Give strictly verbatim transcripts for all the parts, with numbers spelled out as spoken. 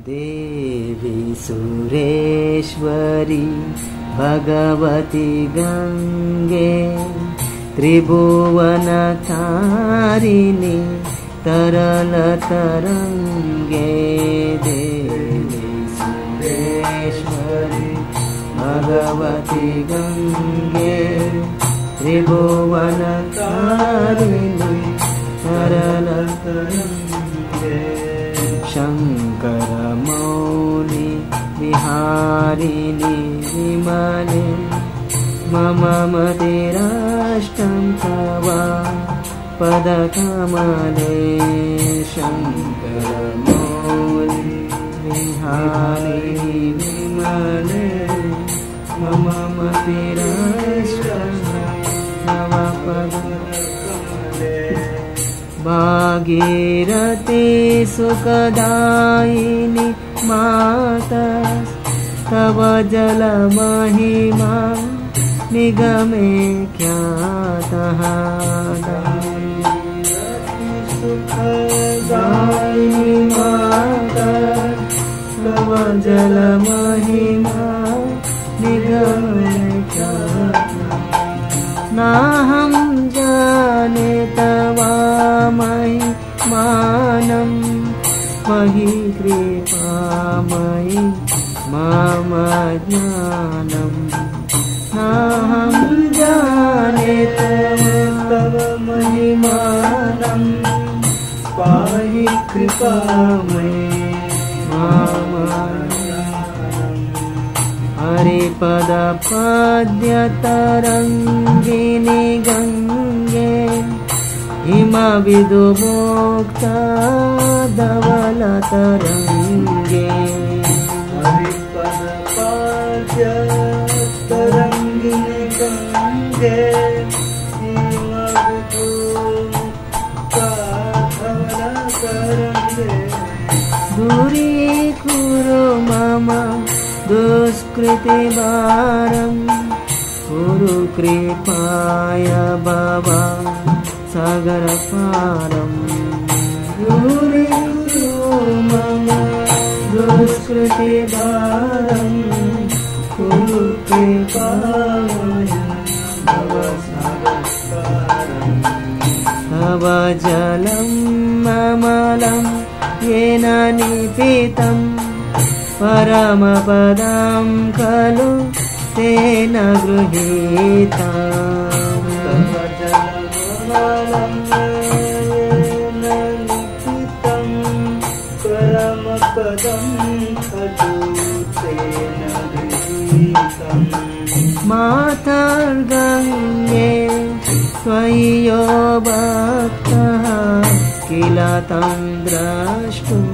देवी सुरेश्वरी भगवती गंगे त्रिभुवनतारिणी तरल तरंगे देवी सुरेश्वरी भगवती गंगे त्रिभुवनतारिणी तरल तरंगे शंकर मौली विहारिणी विमले मम मतिराष्टं तव पदकमले शंकर मौली विहारिणी विमले मम मतिराष्टं तव पदकमले भागीरथी सुखदायिनी माता तव जल महिमा निगमे ख्यातः सुखदायिनी माता तव जल महिमा निगमे ख्यातः नाहं जाने तव महिमानं मही कृपामयि मम ज्ञानम् नाहं जाने तव महिमानं पाहि कृपामयि मम ज्ञानम् हरिपद पद्यतरङ्गिनि गङ्गे हिमविदुमोक्ता धवलतरङ्गे हरिपद पद्यतरङ्गिनि गङ्गे हिमविदुमोक्ता धवलतरङ्गे दूरीकुरु मम दुष्कृतिभारं कुरु कृपाय भवा सागरपारं दूरीकुरु मम दुष्कृतिभारं कुरु कृपाय भवा सागरपारं तव जलं ममलं येन निपीतं परमपदं खलु तेन गृहीतं तव जलममलं येन निपीतं परमपदं खलु तेन गृहीतं मातर्गङ्गे त्वयि यो भक्तः किल तं द्रष्टुं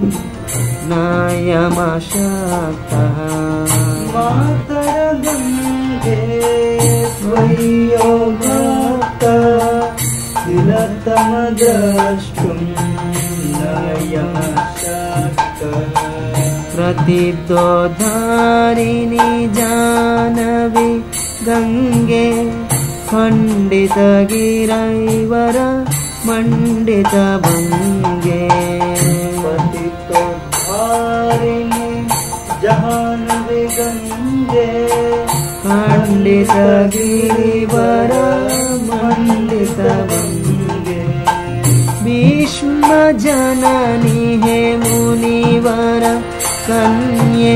नायमशक्तः मातर्गङ्गे त्वयि यो भक्तः किल तं द्रष्टुं नायमशक्तः प्रतिब्दोद्धारिणि जानवी गङ्गे खण्डितगिरैवर मण्डितभङ्गे पतितोद्धारिणि जानवी गङ्गे खण्डितगिरिवर मण्डितभङ्गे भीष्मजननी हे मुनिवर कन्ये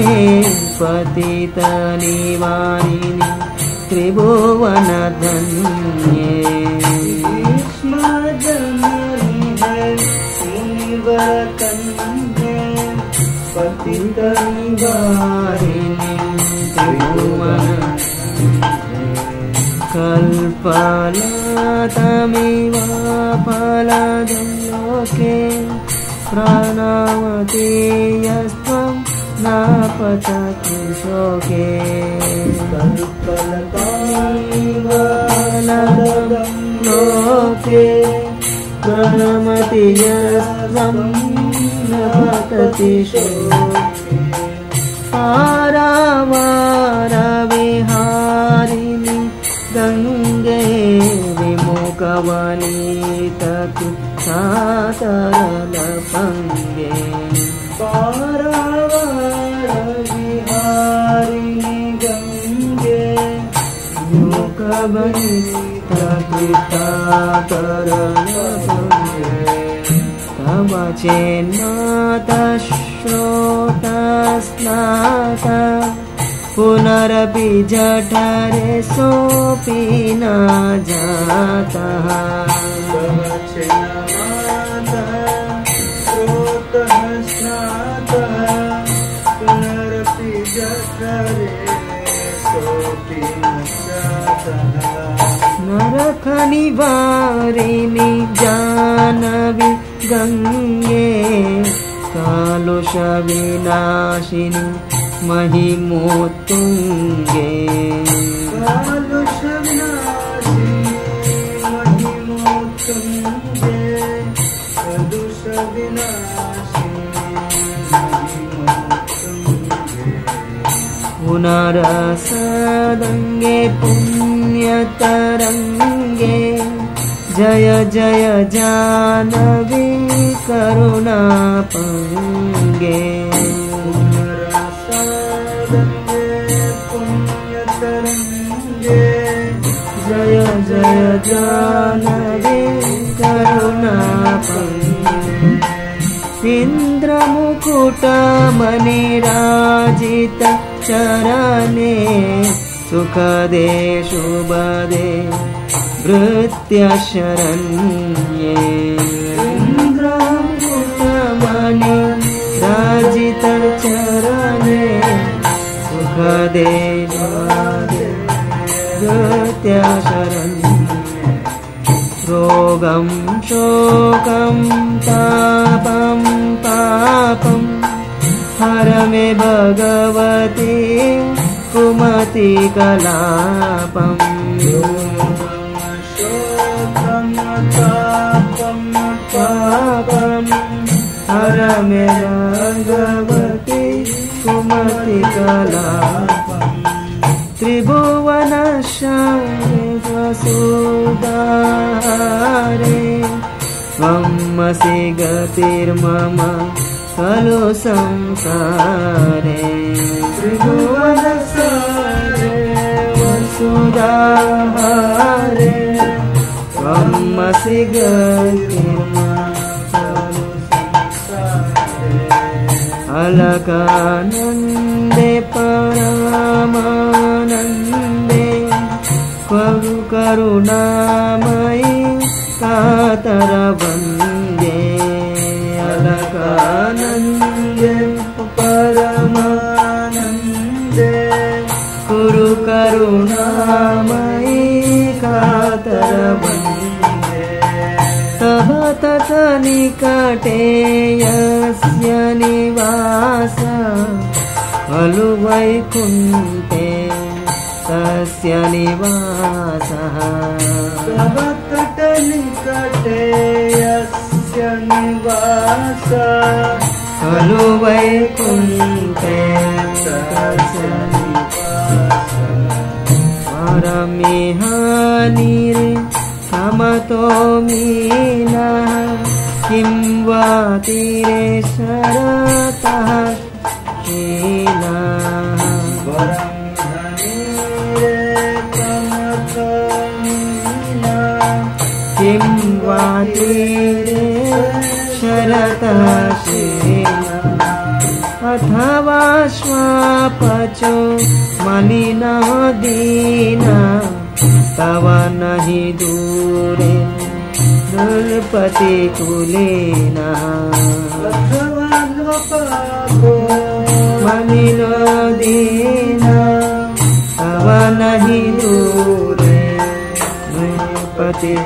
पतितनिवारिणि त्रिभुवनधन्ये भीष्मजननी हे मुनिवर कन्ये पतितनिवारिणि त्रिभुवनधन्ये कल्पलतमिव फलदं लोके प्रणवति यस्त्वं न पतति शोके कल्पलतमिव फलदं लोके प्रणवति यस्त्वं न पतति शोके पारावारविहारिणि गङ्गे विमुखवनिततु सातरलपङ्गे पारावारविहारिणि बनितकृताकरणपुण्ये तव चेन्नातश्रोतस्नाता पुनरपि जठरे सोऽपि न जातः तव चेन्नातश्रोतः स्नातः पुनरपि जठरे सोऽपि न जातः नरकनिवारिणि जानवि गंगे कालुषविनाशिनि महिमोत्तुंगे कालुषविनाशिनि महिमोत्तुंगे कालुषविनाशिनि महिमोत्तुंगे पुनरसदंगे पुण्यतरंगे जय जय जानवी करुणापंगे पुनरसदंगे पुण्यतरंगे जय जय जानवी करुणापंगे इंद्रमुकुटमणिराजित चरणे सुखदे शुभदे भृत्यशरण्ये इंद्रमुकुटमणि राजित चरणे सुखदे शुभदे भृत्यशरण्ये रोगं शोकं तापं पापं हर मे भगवती कुमति कलापम् शोकं तापं पापं हर मे भगवती कुमति कलापम् त्रिभुवनशाये वसुधारे त्वमसि गतिर्मम खलु संसारे त्रिभुवनशाये वसुधारे त्वमसि गतिर्मम खलु संसारे अलकानन्दे परमानन्दे करु करुणामयि कातर वन्दे अलकानन्दे परमानन्दे कुरु करुणामयि कातर वन्दे तव तत निकटे यस्य निवास खलु वैकुण्ठे तस्य निवासः तव तत निकटे यस्य निवासः खलु वैकुण्ठे तस्य निवासः परमिहानिरे समतो मीनः किं वा तीरे शरतः हीनः किं वा तीरे शरतः शीला अथवा श्वापचो मलिनो दीना तव नहि दूरे नृपति कुलीना अथवा मलिनो दीना तव नहि दूरे नृपति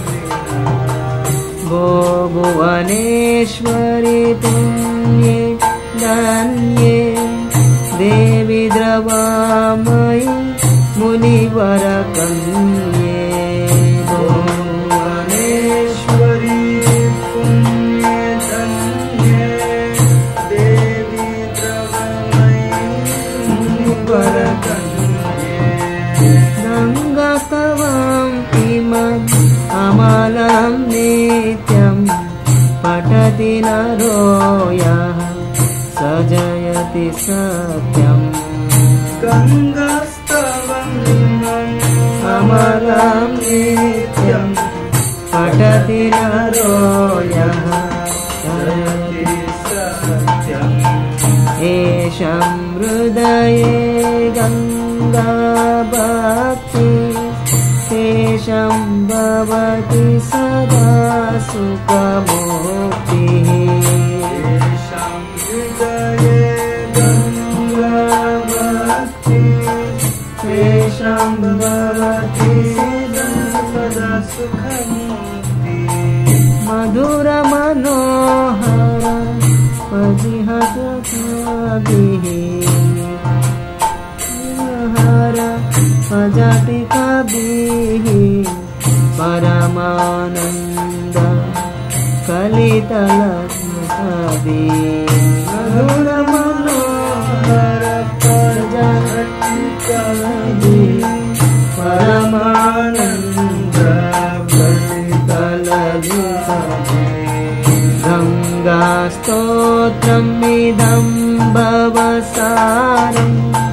भो भुवनेश्वरि पुण्ये धन्ये देवी द्रवामयि मुनिवर कन्ये भुवनेश्वरि पुण्ये धन्ये देवी द्रवामयि मुनिवर कन्ये गङ्गास्तवं किमम् अमलं नित्यं पठति नरो यः स जयति सत्यम् गङ्गास्तवम् अमलं नित्यं पठति नरो यः शयति सत्यम् येषां हृदये गङ्गा भक्ति तेषां भवति सदा सुखमुक्तिः येषां हृदये गङ्गा भक्ति तेषां भवति सदा सुखमुक्तिः मधुरमनोहर पदिहतभिः हर अजातिकाभिः परमानन्द कलितलत्मभिः मधुरमनोहर प्रजातिकाभिः परमानन्द कलितलत्मभिः गङ्गास्तोत्रमिदं भवसारम्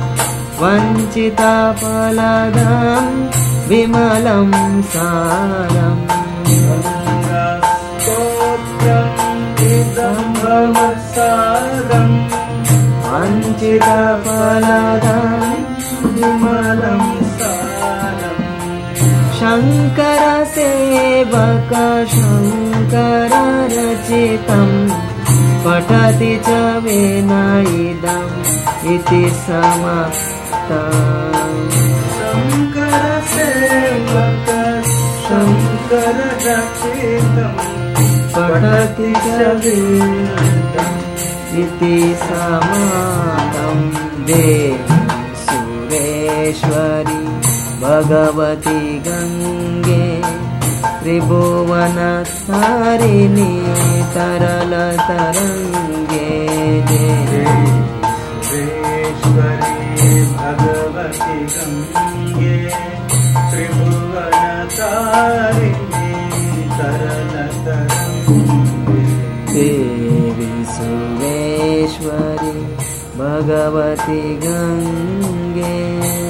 वञ्चितफलदं विमलं सारम् गङ्गास्तोत्रमिदं भवसारम् वञ्चितफलदं विमलं सारम् शङ्करसेवक शङ्कररचितम् पठति च वेनैदम् इति समाप्तम् शङ्करसेवक शङ्कररचितम् पठति च वेनैदम् इति समाप्तम् देवी सुरेश्वरी भगवती गङ्गे त्रिभुवनतारिणी तरलतरङ्गे देवेश्वरी भगवती गङ्गे त्रिभुवनतारिणी तरलतरङ्गे देवी सुरेश्वरी भगवती गङ्गे